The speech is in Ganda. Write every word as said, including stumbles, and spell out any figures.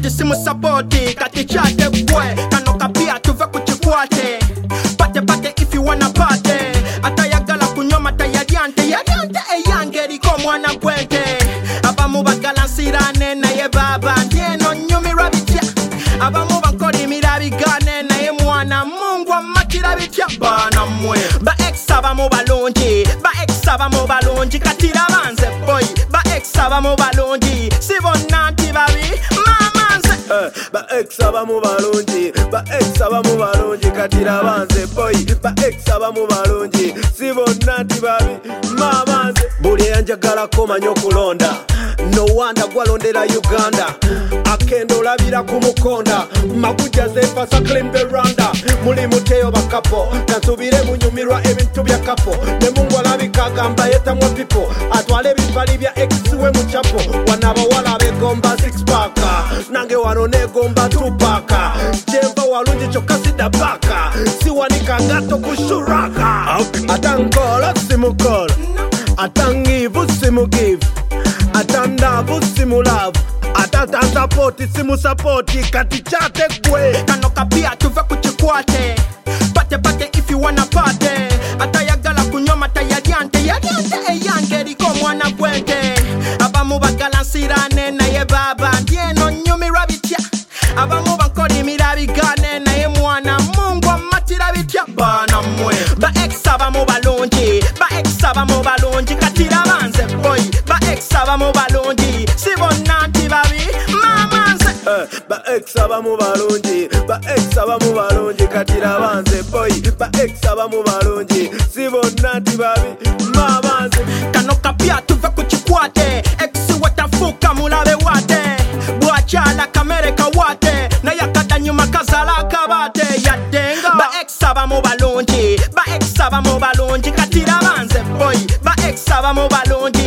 kati simu support kati chate boy kano kapia tuve kuchikwate pate pate if you wanna party atayagala kunyoma tayadiante yadiante eyangeri ko mwana kwente abamu bagalansirane naye baba ndieno nyumira bitya abamu bankori mirabigane naye mwana Mungu amakira bitya bana mwe ba ex abamu balonji ba ex abamu balonji katira banze boy ba ex abamu balonji sibonna ntibabi mamanze uh, ba ex abamu balonji ba ex abamu balonji katira banze boy ba ex abamu balonji sibonna ntibabi mamanze buli yanjagala komanyo kulonda no wanda gwalondera Uganda akendo olabira ku mukonda makuja zefasa clean veranda muli muteo bakapo kansubire munyumirwa ebintu bya kapo ne Mungu alabika gamba yetamwa pipo atwale bipali bya ex we muchapo wanaba wala begomba six pack nange wano negomba two pack jemba walunji chokasida baka siwanika gato kushuraka atankola simukola atangivu simugive atanda busimu love atata support simu support kati chate kwe kano kapia tuve kuchikwate pate pate if you wanna party atayagala kunyoma tayadiante yadiante eyangeri ko mwana kwente abamu bagalansirane naye baba ndieno nyumira bitya abamu bankori mirabigane naye mwana Mungu amatira bitya bana mwe ba ex abamu balonji ba ex abamu balonji katira banze boy ba ex abamu balonji sibonna ntibabi mamanze uh, ba ex abamu balonji ba ex abamu balonji katira banze boy ba ex abamu balonji sibonna ntibabi mamanze kano kapia tuve kuchikwate ex watafuka mulabe wate bwachala kamere kawate na yakata nyuma kazala kabate yadenga ba ex abamu balonji ba ex abamu balonji katira banze boy ba ex abamu balonji